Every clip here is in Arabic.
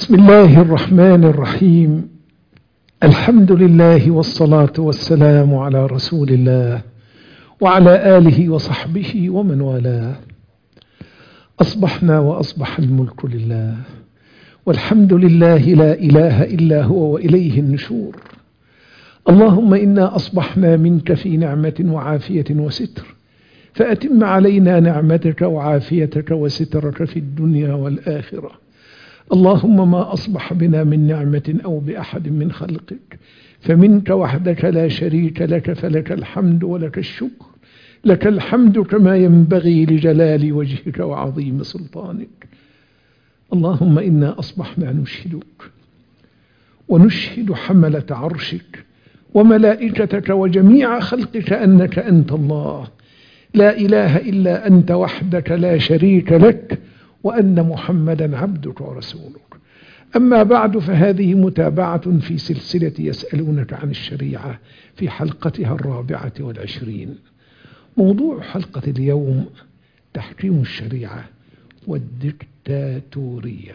بسم الله الرحمن الرحيم. الحمد لله والصلاة والسلام على رسول الله وعلى آله وصحبه ومن والاه. أصبحنا وأصبح الملك لله، والحمد لله لا إله إلا هو وإليه النشور. اللهم إنا أصبحنا منك في نعمة وعافية وستر، فأتم علينا نعمتك وعافيتك وسترك في الدنيا والآخرة. اللهم ما أصبح بنا من نعمة أو بأحد من خلقك فمنك وحدك لا شريك لك، فلك الحمد ولك الشكر. لك الحمد كما ينبغي لجلال وجهك وعظيم سلطانك. اللهم إنا أصبحنا نشهدك ونشهد حملة عرشك وملائكتك وجميع خلقك أنك أنت الله لا إله إلا أنت وحدك لا شريك لك، وأن محمدا عبدك ورسولك. أما بعد، فهذه متابعة في سلسلة يسألونك عن الشريعة في حلقتها 24. موضوع حلقة اليوم تحكيم الشريعة والدكتاتورية.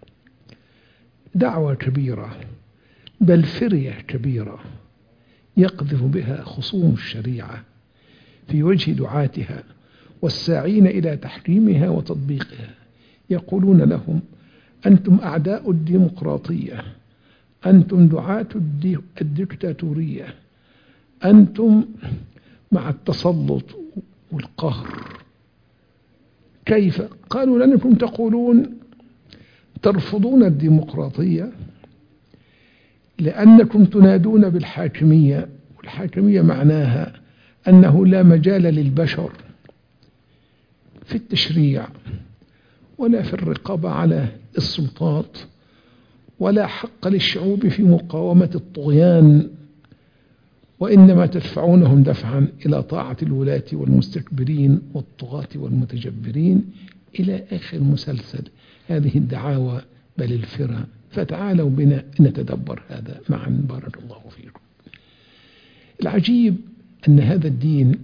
دعوة كبيرة، بل فرية كبيرة يقذف بها خصوم الشريعة في وجه دعاتها والساعين إلى تحكيمها وتطبيقها. يقولون لهم: أنتم أعداء الديمقراطية، أنتم دعاة الدكتاتورية، أنتم مع التسلط والقهر. كيف؟ قالوا: لأنكم تقولون ترفضون الديمقراطية لأنكم تنادون بالحاكمية، والحاكمية معناها أنه لا مجال للبشر في التشريع ولا في الرقابة على السلطات، ولا حق للشعوب في مقاومة الطغيان، وإنما تدفعونهم دفعا إلى طاعة الولاة والمستكبرين والطغاة والمتجبرين إلى آخر مسلسل هذه الدعاوى بل الفرى. فتعالوا بنا نتدبر هذا معا، بارك الله فيكم. العجيب أن هذا الدين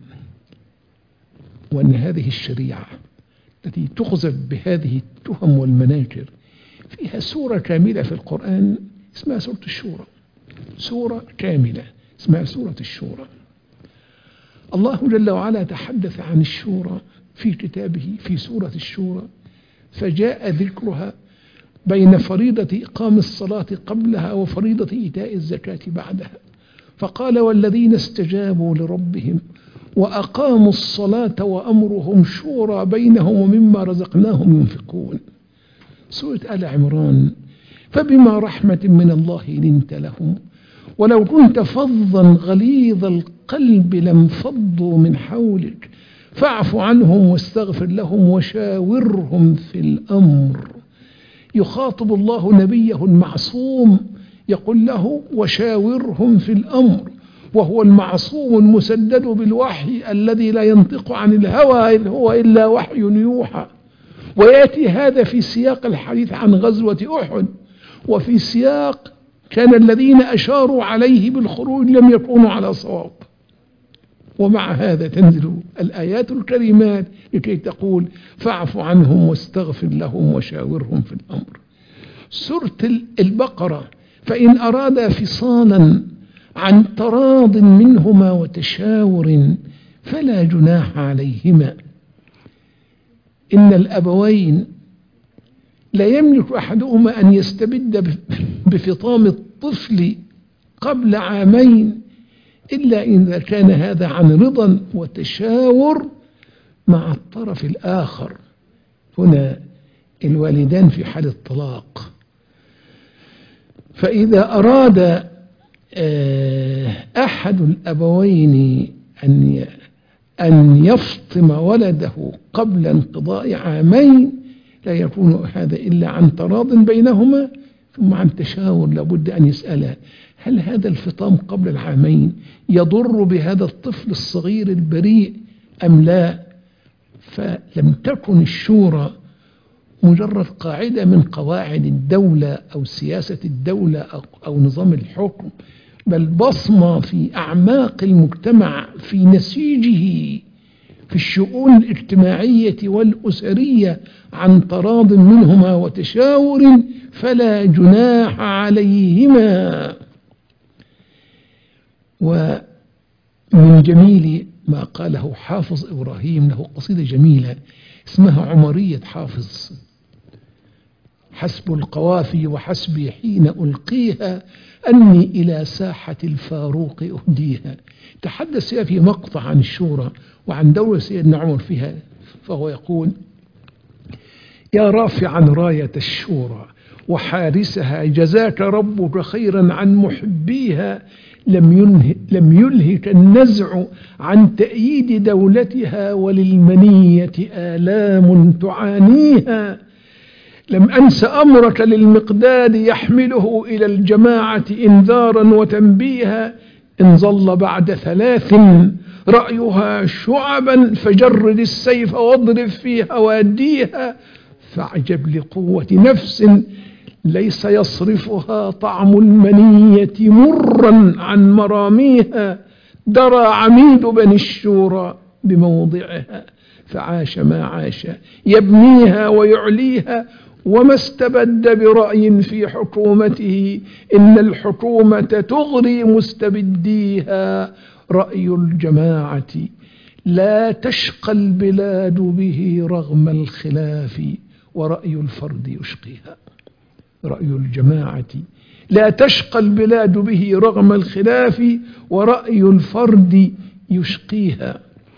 وأن هذه الشريعة التي تخزف بهذه التهم والمناكر فيها سورة كاملة في القرآن اسمها سورة الشورى. سورة كاملة اسمها سورة الشورى. الله جل وعلا تحدث عن الشورى في كتابه في سورة الشورى، فجاء ذكرها بين فريضة إقام الصلاة قبلها وفريضة إيتاء الزكاة بعدها، فقال: والذين استجابوا لربهم وأقاموا الصلاة وأمرهم شورى بينهم ومما رزقناهم ينفقون. سورة آل عمران: فبما رحمة من الله لنت لهم ولو كنت فظا غليظ القلب لانفضوا من حولك فاعف عنهم واستغفر لهم وشاورهم في الأمر. يخاطب الله نبيه المعصوم يقول له: وشاورهم في الأمر، وهو المعصوم المسدد بالوحي الذي لا ينطق عن الهوى إن هو إلا وحي يوحى. ويأتي هذا في سياق الحديث عن غزوة أحد، وفي سياق كان الذين أشاروا عليه بالخروج لم يكونوا على صواب. ومع هذا تنزل الآيات الكريمات لكي تقول: فاعف عنهم واستغفر لهم وشاورهم في الأمر. سورة البقرة: فإن أرادا فصالا عن تراض منهما وتشاور فلا جناح عليهما. إن الأبوين لا يملك أحدهما أن يستبد بفطام الطفل قبل 2 عام إلا إذا كان هذا عن رضا وتشاور مع الطرف الآخر. هنا الوالدان في حال الطلاق، فإذا أراد أحد الأبوين أن يفطم ولده قبل انقضاء 2 عام لا يكون هذا إلا عن تراض بينهما ثم عن تشاور. لابد أن يسأل: هل هذا الفطام قبل 2 عام يضر بهذا الطفل الصغير البريء أم لا؟ فلم تكن الشورى مجرد قاعدة من قواعد الدولة أو سياسة الدولة أو نظام الحكم، بل بصمة في أعماق المجتمع، في نسيجه، في الشؤون الاجتماعية والأسرية، عن تراض منهما وتشاور فلا جناح عليهما. ومن جميل ما قاله حافظ إبراهيم، له قصيدة جميلة اسمها عمرية حافظ: حسب القوافي وحسبي حين ألقيها أني إلى ساحة الفاروق أهديها. تحدث فيها في مقطع عن الشورى وعن دور سيدنا عمر فيها، فهو يقول: يا رافعا راية الشورى وحارسها، جزاك ربك خيرا عن محبيها، لم يلهك النزع عن تأييد دولتها، وللمنية آلام تعانيها. لم أنس أمرك للمقداد يحمله إلى الجماعة إنذارا وتنبيها، إن ظل بعد 3 رأيها شعبا فجرد السيف واضرب في هواديها، فاعجب لقوة نفس ليس يصرفها طعم المنية مرا عن مراميها، درى عميد بني الشورى بموضعها، فعاش ما عاش يبنيها ويعليها، وما استبد برأي في حكومته، إن الحكومة تغري مستبديها، رأي الجماعة لا تشقى البلاد به رغم الخلاف، ورأي الفرد يشقيها. رأي الجماعة لا تشقى البلاد به رغم الخلاف، ورأي الفرد يشقيها.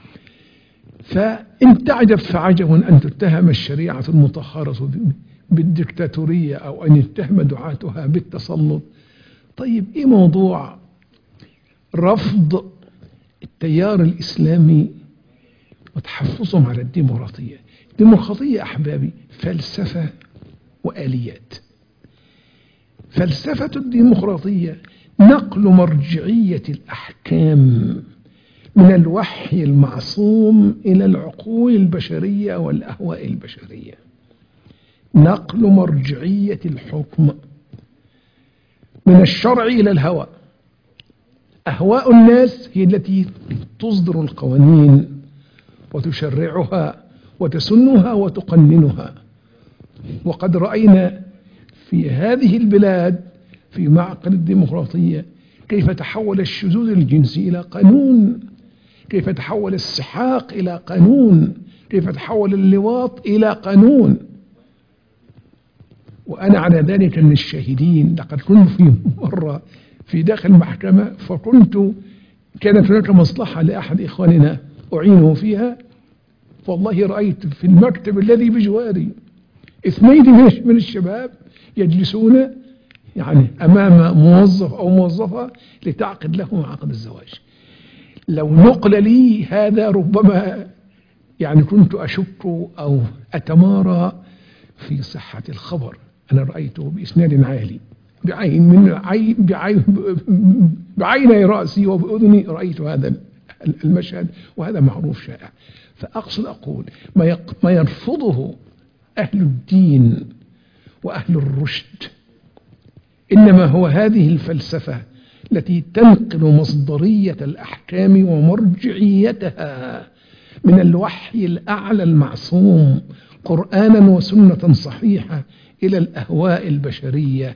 فإن تعجب فعجب أن تتهم الشريعة المطهرة بالدكتاتورية، أو أن يتهم دعاتها بالتسلط. طيب إيه موضوع رفض التيار الإسلامي وتحفظهم على الديمقراطية؟ الديمقراطية أحبابي فلسفة وآليات. فلسفة الديمقراطية نقل مرجعية الأحكام من الوحي المعصوم إلى العقول البشرية والأهواء البشرية. نقل مرجعية الحكم من الشرع إلى الهوى. أهواء الناس هي التي تصدر القوانين وتشرعها وتسنها وتقننها. وقد رأينا في هذه البلاد في معقل الديمقراطية كيف تحول الشذوذ الجنسي إلى قانون، كيف تحول السحاق إلى قانون، كيف تحول اللواط إلى قانون. وأنا على ذلك من الشاهدين. لقد كنت في مرة في داخل المحكمة، كانت هناك مصلحة لأحد إخواننا أعينه فيها، والله رأيت في المكتب الذي بجواري 2 من الشباب يجلسون يعني أمام موظف أو موظفة لتعقد لهم عقد الزواج. لو نقل لي هذا ربما يعني كنت أشك أو أتمارى في صحة الخبر. أنا رأيته بإسناد عالي بعيني رأسي وبأذني رأيت هذا المشهد، وهذا معروف شائع. فأقصد أقول ما يرفضه أهل الدين وأهل الرشد إنما هو هذه الفلسفة التي تنقل مصدرية الأحكام ومرجعيتها من الوحي الأعلى المعصوم قرآنا وسنة صحيحة إلى الأهواء البشرية،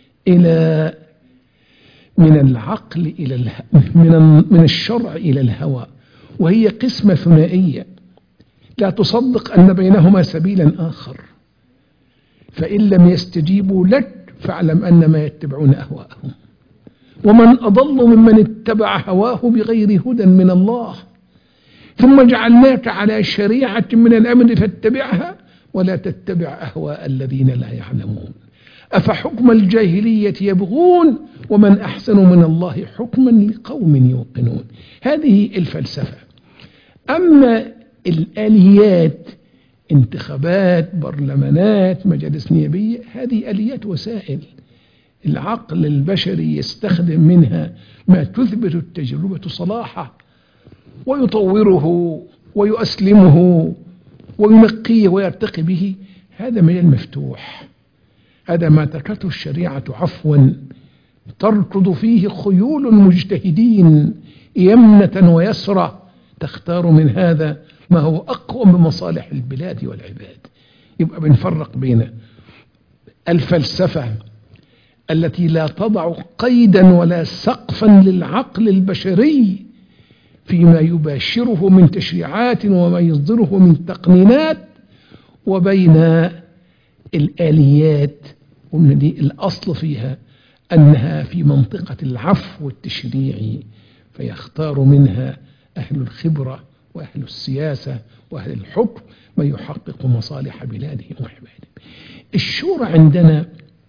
من العقل إلى من الشرع إلى الهوى. وهي قسمة ثنائية لا تصدق أن بينهما سبيلا آخر. فإن لم يستجيبوا لك فاعلم أنما يتبعون أهواءهم، ومن أضل ممن اتبع هواه بغير هدى من الله. ثم جعلناك على شريعة من الأمر فاتبعها ولا تتبع أهواء الذين لا يعلمون. أفحكم الجاهلية يبغون ومن أحسن من الله حكما لقوم يوقنون. هذه الفلسفة. أما الآليات انتخابات، برلمانات، مجالس نيابية، هذه آليات وسائل العقل البشري يستخدم منها ما تثبت التجربة صلاحه ويطوره ويؤسلمه وينقيه ويرتقي به. هذا مجال مفتوح. هذا ما تركته الشريعة عفوا تركض فيه خيول المجتهدين يمنة ويسرى، تختار من هذا ما هو أقوم بمصالح البلاد والعباد. يبقى بنفرق بين الفلسفة التي لا تضع قيدا ولا سقفا للعقل البشري فيما يباشره من تشريعات وما يصدره من تقنينات، وبين الآليات والذي الأصل فيها أنها في منطقة العفو والتشريع، فيختار منها أهل الخبرة وأهل السياسة وأهل الحكم ما يحقق مصالح بلادهم وعبادهم. الشورى عندنا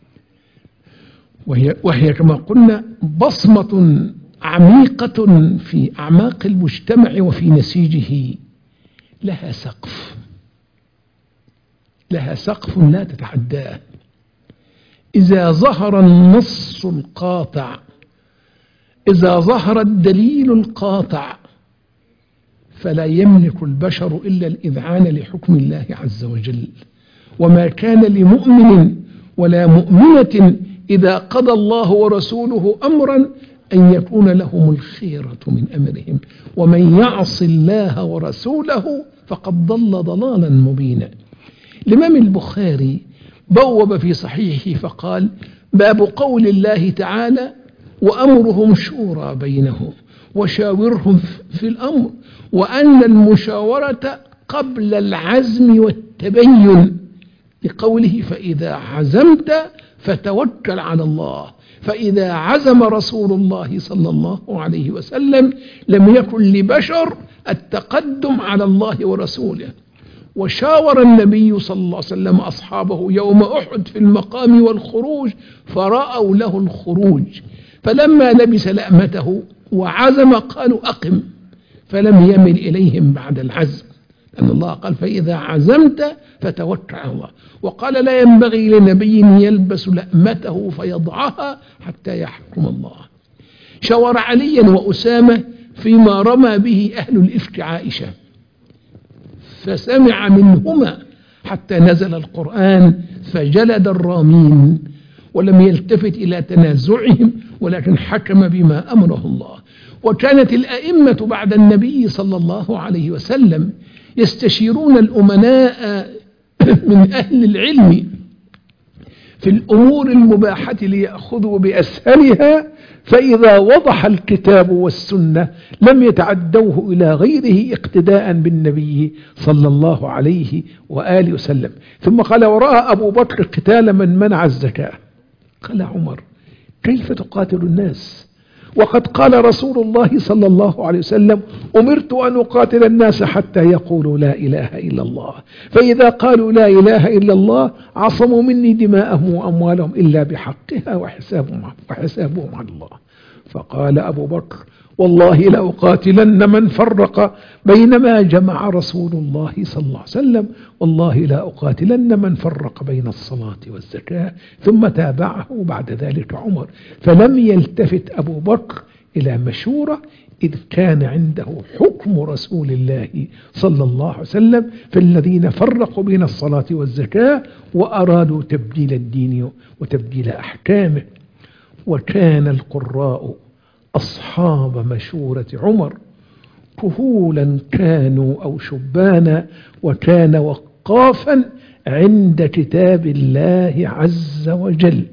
وهي كما قلنا بصمة عميقة في أعماق المجتمع وفي نسيجه، لها سقف لا تتعداه. إذا ظهر النص القاطع، إذا ظهر الدليل القاطع، فلا يملك البشر إلا الإذعان لحكم الله عز وجل. وما كان لمؤمن ولا مؤمنة إذا قضى الله ورسوله أمرا أن يكون لهم الخيرة من أمرهم، ومن يعص الله ورسوله فقد ضل ضلالا مبينا. الإمام البخاري بوب في صحيحه فقال: باب قول الله تعالى: وأمرهم شورى بينهم وشاورهم في الأمر، وأن المشاورة قبل العزم والتبين، لقوله: فإذا عزمت فتوكل على الله. فإذا عزم رسول الله صلى الله عليه وسلم لم يكن لبشر التقدم على الله ورسوله. وشاور النبي صلى الله عليه وسلم أصحابه يوم أحد في المقام والخروج، فرأوا له الخروج، فلما لبس لأمته وعزم قالوا: أقم، فلم يمل إليهم بعد العزم، لأن الله قال: فإذا عزمت فتوكل على الله. وقال: لا ينبغي لنبي يلبس لأمته فيضعها حتى يحكم الله. شاور عليا وأسامة فيما رمى به أهل الإفك عائشة، فسمع منهما حتى نزل القرآن فجلد الرامين، ولم يلتفت إلى تنازعهم ولكن حكم بما أمره الله. وكانت الأئمة بعد النبي صلى الله عليه وسلم يستشيرون الأمناء من أهل العلم في الأمور المباحة ليأخذوا بأسهلها، فإذا وضح الكتاب والسنة لم يتعدوه إلى غيره اقتداء بالنبي صلى الله عليه وآله وسلم. ثم قال: ورأى أبو بكر قتال من منع الزكاة. قال عمر: كيف تقاتل الناس وقد قال رسول الله صلى الله عليه وسلم: أمرت أن أقاتل الناس حتى يقولوا لا إله إلا الله، فإذا قالوا لا إله إلا الله عصموا مني دماءهم وأموالهم إلا بحقها وحسابهم على الله. فقال أبو بكر: والله لأقاتلن من فرق بين ما جمع رسول الله صلى الله عليه وسلم، والله لأقاتلن من فرق بين الصلاة والزكاة. ثم تابعه بعد ذلك عمر، فلم يلتفت أبو بكر إلى مشورة، إذ كان عنده حكم رسول الله صلى الله عليه وسلم في الذين فرقوا بين الصلاة والزكاة وأرادوا تبديل الدين وتبديل أحكامه. وكان القراء أصحاب مشورة عمر، كهولا كانوا أو شبانا، وكان وقافا عند كتاب الله عز وجل.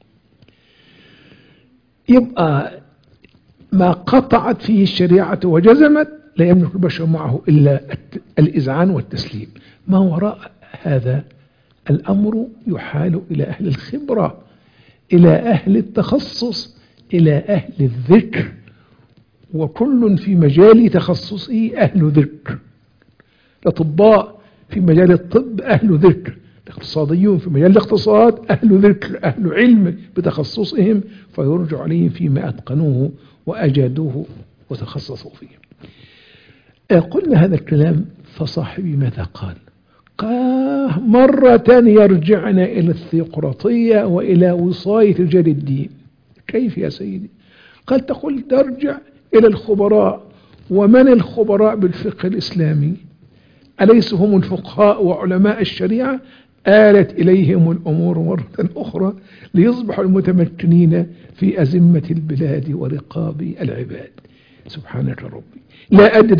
يبقى ما قطعت فيه الشريعة وجزمت لا يملك البشر معه إلا الإذعان والتسليم. ما وراء هذا الأمر يحال إلى أهل الخبرة، إلى أهل التخصص، إلى أهل الذكر، وكل في مجال تخصصه أهل ذكر. الأطباء في مجال الطب أهل ذكر، الاقتصاديون في مجال الاقتصاد أهل ذكر، أهل علم بتخصصهم، فيرجع عليهم فيما أتقنوه وأجادوه وتخصصوا فيه. قلنا هذا الكلام، فصاحبي ماذا قال؟ قال: مرة يرجعنا إلى الثيقراطية وإلى وصاية رجال الدين. كيف يا سيدي؟ قال: تقول ترجع إلى الخبراء. ومن الخبراء بالفقه الإسلامي؟ أليسوا هم الفقهاء وعلماء الشريعة؟ آلت إليهم الأمور مرة أخرى ليصبحوا المتمكنين في أزمة البلاد ورقاب العباد. سبحانك ربي، لا أدري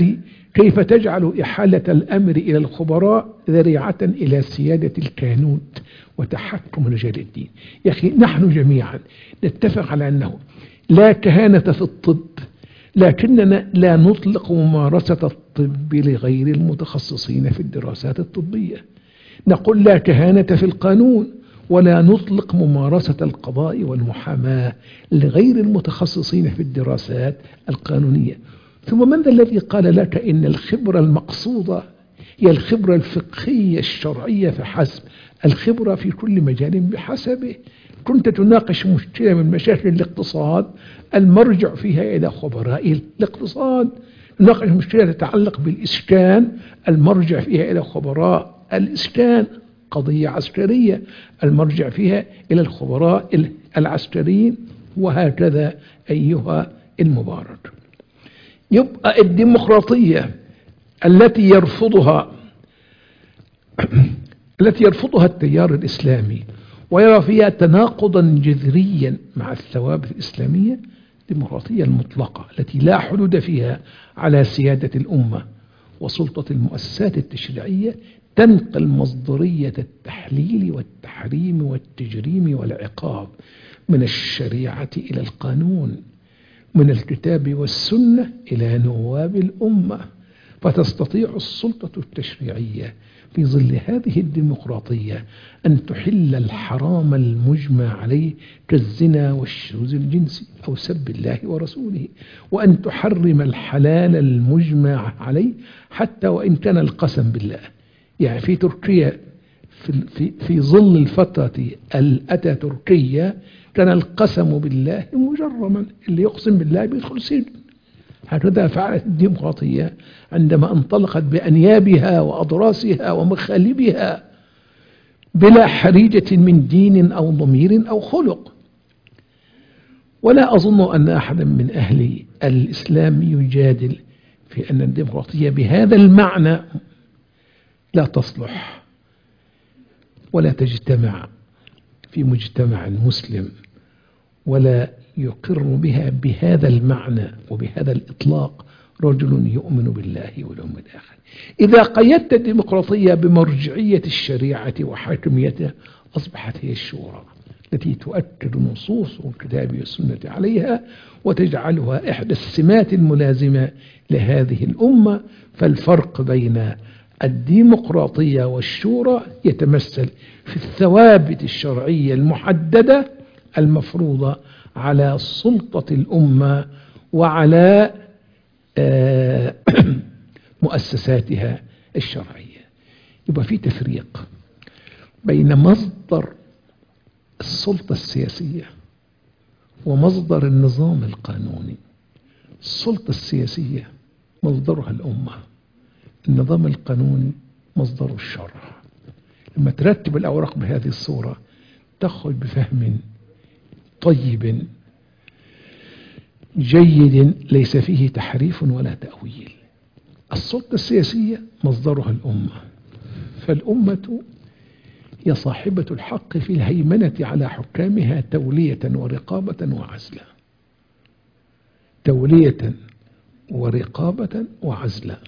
كيف تجعل إحالة الأمر إلى الخبراء ذريعة إلى سيادة الكهنوت وتحكم رجال الدين؟ يا أخي نحن جميعا نتفق على أنه لا كهانة في الطب، لكننا لا نطلق ممارسة الطب لغير المتخصصين في الدراسات الطبية. نقول لا كهانة في القانون، ولا نطلق ممارسة القضاء والمحاماة لغير المتخصصين في الدراسات القانونية. ثم من ذا الذي قال لك إن الخبرة المقصودة هي الخبرة الفقهية الشرعية فحسب؟ الخبرة في كل مجال بحسبه. كنت تناقش مشكلة من مشاكل الاقتصاد، المرجع فيها إلى خبراء الاقتصاد. تناقش مشكلة تتعلق بالإسكان، المرجع فيها إلى خبراء الإسكان. قضية عسكرية، المرجع فيها إلى الخبراء العسكريين، وهكذا أيها المبارك. يبقى الديمقراطية التي يرفضها التيار الإسلامي ويرى فيها تناقضا جذريا مع الثوابت الإسلامية، الديمقراطية المطلقة التي لا حدود فيها على سيادة الأمة وسلطة المؤسسات التشريعية، تنقل مصدرية التحليل والتحريم والتجريم والعقاب من الشريعة إلى القانون، من الكتاب والسنة إلى نواب الأمة. فتستطيع السلطة التشريعية في ظل هذه الديمقراطية أن تحل الحرام المجمع عليه كالزنا والشذوذ الجنسي أو سب الله ورسوله، وأن تحرم الحلال المجمع عليه حتى وإن كان القسم بالله. يعني في تركيا في ظل الفترة الأتاتوركية كان القسم بالله مجرما، اللي يقسم بالله بيدخل سجن. هكذا فعلت الديمقراطية عندما انطلقت بأنيابها وأضراسها ومخالبها بلا حريجة من دين أو ضمير أو خلق. ولا أظن أن أحدا من أهل الإسلام يجادل في أن الديمقراطية بهذا المعنى لا تصلح ولا تجتمع في مجتمع مسلم، ولا يقر بها بهذا المعنى وبهذا الإطلاق رجل يؤمن بالله واليوم الآخر. إذا قيدت الديمقراطية بمرجعية الشريعة وحاكميتها أصبحت هي الشورى التي تؤكد نصوص الكتاب والسنة عليها وتجعلها إحدى السمات الملازمة لهذه الأمة. فالفرق بين الديمقراطية والشورى يتمثل في الثوابت الشرعية المحددة المفروضة على سلطة الأمة وعلى مؤسساتها الشرعية. يبقى في تفريق بين مصدر السلطة السياسية ومصدر النظام القانوني. السلطة السياسية مصدرها الأمة، النظام القانوني مصدر الشرع. لما ترتب الأوراق بهذه الصورة تخرج بفهم طيب جيد ليس فيه تحريف ولا تأويل. السلطة السياسية مصدرها الأمة، فالأمة هي صاحبة الحق في الهيمنة على حكامها تولية ورقابة وعزلا. تولية ورقابة وعزلا.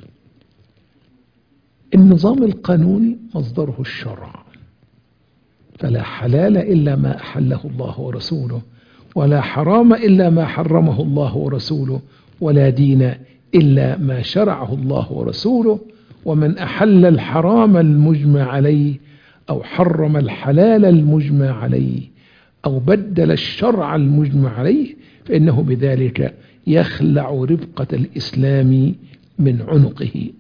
النظام القانوني مصدره الشرع، فلا حلال إلا ما أحله الله ورسوله، ولا حرام إلا ما حرمه الله ورسوله، ولا دين إلا ما شرعه الله ورسوله. ومن أحل الحرام المجمع عليه أو حرم الحلال المجمع عليه أو بدل الشرع المجمع عليه فإنه بذلك يخلع ربقة الإسلام من عنقه.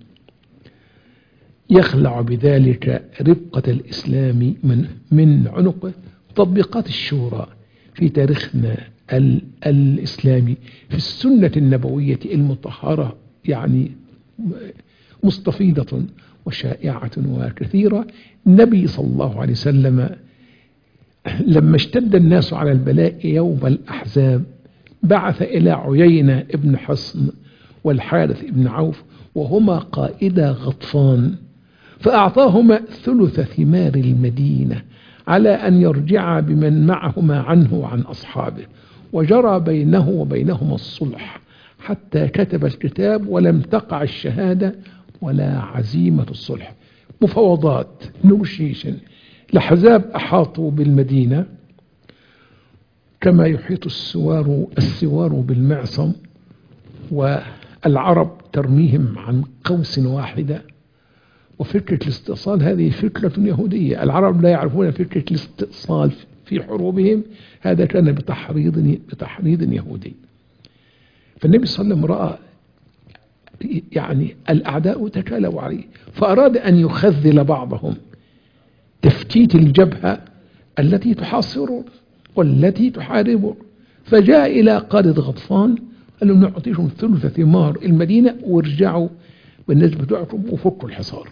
يخلع بذلك ربقة الإسلام من عنقه. تطبيقات الشورى في تاريخنا الإسلامي في السنة النبوية المطهرة يعني مستفيضة وشائعة وكثيرة. النبي صلى الله عليه وسلم لما اشتد الناس على البلاء يوم الأحزاب بعث إلى عيينة ابن حصن والحارث ابن عوف وهما قائدا غطفان، فأعطاهما ثلث ثمار المدينة على أن يرجع بمن معهما عنه وعن أصحابه، وجرى بينه وبينهما الصلح حتى كتب الكتاب ولم تقع الشهادة ولا عزيمة الصلح. مفاوضات نوشيشن. الأحزاب أحاطوا بالمدينة كما يحيط السوار بالمعصم، والعرب ترميهم عن قوس واحدة. وفكرة الاستئصال هذه فكرة يهودية، العرب لا يعرفون فكرة الاستئصال في حروبهم، هذا كان بتحريض يهودي. فالنبي صلى الله عليه وسلم رأى يعني الأعداء تكالوا عليه، فأراد أن يخذل بعضهم، تفتيت الجبهة التي تحاصر والتي تحارب. فجاء إلى قادة غطفان قال لهم نعطيكم ثلث ثمار المدينة وارجعوا بالناس بتوعكم وفكوا الحصار.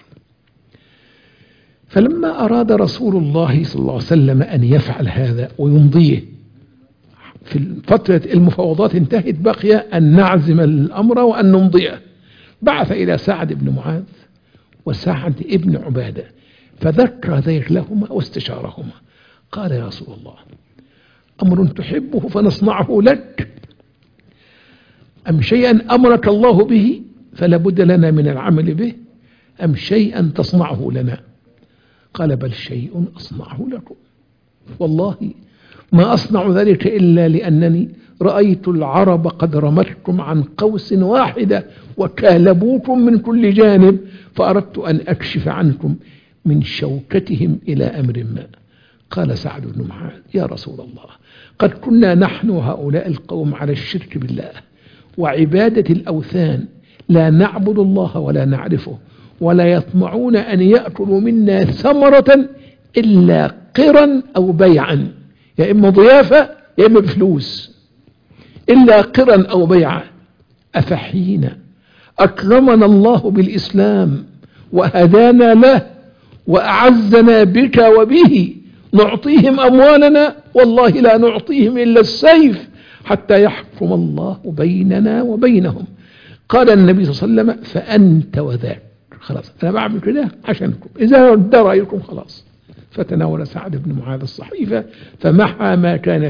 فلما أراد رسول الله صلى الله عليه وسلم أن يفعل هذا ويمضيه في فترة المفاوضات انتهت، بقي أن نعزم الأمر وأن نمضيه. بعث إلى سعد بن معاذ وسعد بن عبادة فذكر ذلك لهما واستشارهما. قال يا رسول الله أمر تحبه فنصنعه لك، أم شيئا أمرك الله به فلا بد لنا من العمل به، أم شيئا تصنعه لنا؟ قال بل شيء أصنعه لكم، والله ما أصنع ذلك إلا لأنني رأيت العرب قد رمتكم عن قوس واحدة وكالبوكم من كل جانب، فأردت أن أكشف عنكم من شوكتهم إلى أمر ما. قال سعد بن معاذ يا رسول الله قد كنا نحن هؤلاء القوم على الشرك بالله وعبادة الأوثان، لا نعبد الله ولا نعرفه، ولا يطمعون أن يأكلوا منا ثمرة إلا قرا أو بيعا، يا إما ضيافة يا إما بفلوس، إلا قرا أو بيعا. أفحين أكرمنا الله بالإسلام وهدانا له وأعزنا بك وبه نعطيهم أموالنا؟ والله لا نعطيهم إلا السيف حتى يحكم الله بيننا وبينهم. قال النبي صلى الله عليه وسلم فأنت وذاك، خلاص أنا بعمل كده عشانكم، إذا رد رأيكم خلاص. فتناول سعد بن معاذ الصحيفة فمحى ما كان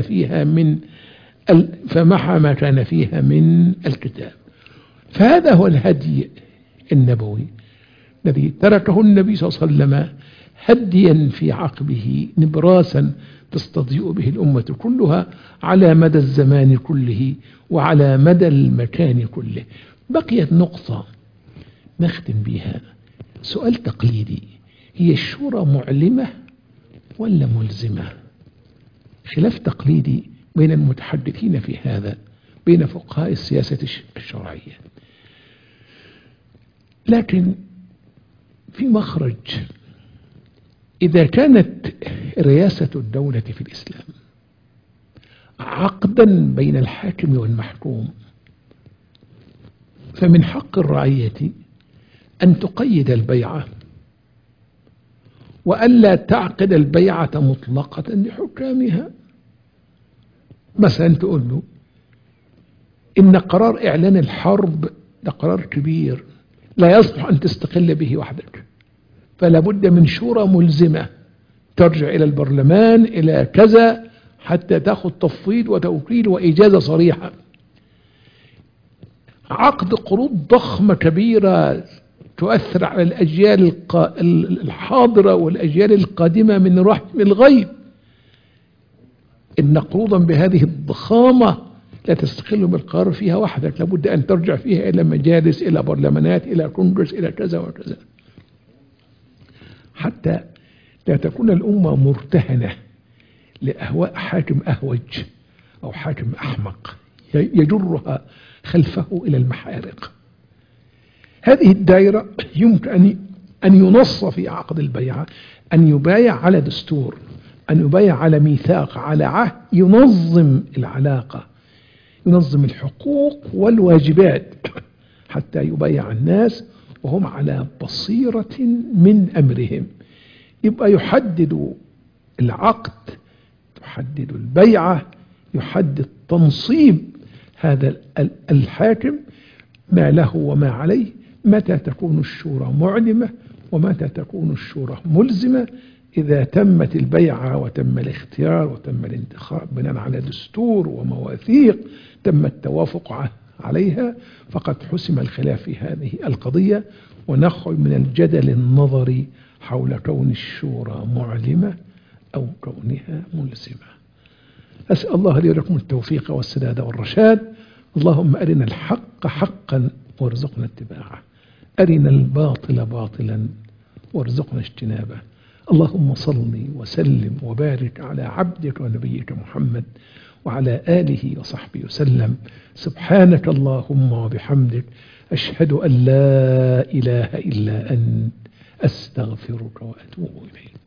فيها من الكتاب. فهذا هو الهدي النبوي الذي تركه النبي صلى الله عليه وسلم هديا في عقبه، نبراسا تستضيء به الأمة كلها على مدى الزمان كله وعلى مدى المكان كله. بقيت نقطة نختم بها، سؤال تقليدي: هي الشورى معلمة ولا ملزمة؟ خلاف تقليدي بين المتحدثين في هذا، بين فقهاء السياسة الشرعية. لكن في مخرج، إذا كانت رئاسة الدولة في الإسلام عقدا بين الحاكم والمحكوم، فمن حق الرعية أن تقيد البيعة وألا تعقد البيعة مطلقة لحكامها. مثلا تقول له إن قرار إعلان الحرب ده قرار كبير لا يصلح أن تستقل به وحدك، فلا بد من شورى ملزمة ترجع إلى البرلمان إلى كذا حتى تأخذ تفويض وتوكيل وإجازة صريحة. عقد قروض ضخمة كبيرة تؤثر على الأجيال الحاضرة والأجيال القادمة من رحم الغيب، إن قروضا بهذه الضخامة لا تستقل بالقرار فيها وحدك، لابد أن ترجع فيها إلى مجالس، إلى برلمانات، إلى كونغرس، إلى كذا وكذا، حتى لا تكون الأمة مرتهنة لأهواء حاكم أهوج أو حاكم أحمق يجرها خلفه إلى المحارق. هذه الدائرة يمكن أن ينص في عقد البيعة، أن يبايع على دستور، أن يبايع على ميثاق، على عهد ينظم العلاقة، ينظم الحقوق والواجبات، حتى يبايع الناس وهم على بصيرة من أمرهم. يبقى يحدد العقد، يحدد البيعة، يحدد تنصيب هذا الحاكم ما له وما عليه، متى تكون الشورى معلمة ومتى تكون الشورى ملزمة. إذا تمت البيعة وتم الاختيار وتم الانتخاب بناء على دستور ومواثيق، تم التوافق عليها فقد حسم الخلاف في هذه القضية، ونخرج من الجدل النظري حول كون الشورى معلمة أو كونها ملزمة. أسأل الله لي ولكم التوفيق والسداد والرشاد. اللهم أرنا الحق حقا وارزقنا اتباعه، أرنا الباطل باطلا وارزقنا اجتنابه. اللهم صل وسلم وبارك على عبدك ونبيك محمد وعلى آله وصحبه وسلم. سبحانك اللهم وبحمدك، أشهد أن لا إله إلا أنت، أستغفرك وأتوب إليك.